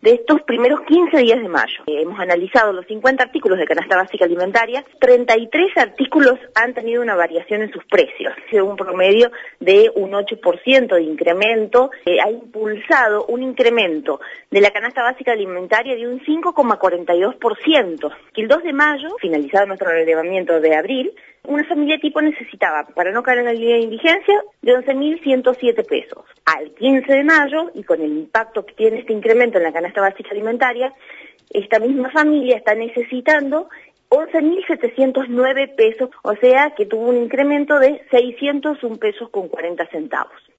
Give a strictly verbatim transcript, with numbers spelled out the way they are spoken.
de estos primeros quince días de mayo. Eh, hemos analizado los cincuenta artículos de canasta básica alimentaria, treinta y tres artículos han tenido una variación en sus precios, un promedio de un ocho por ciento de incremento, eh, ha impulsado un incremento de la canasta básica alimentaria de un cinco coma cuarenta y dos por ciento. El dos de mayo, finalizado nuestro relevamiento de abril, una familia tipo necesitaba, para no caer en la línea de indigencia, de once mil ciento siete pesos. Al quince de mayo, y con el impacto que tiene este incremento en la canasta básica alimentaria, esta misma familia está necesitando once mil setecientos nueve pesos, o sea que tuvo un incremento de seiscientos un pesos con cuarenta centavos.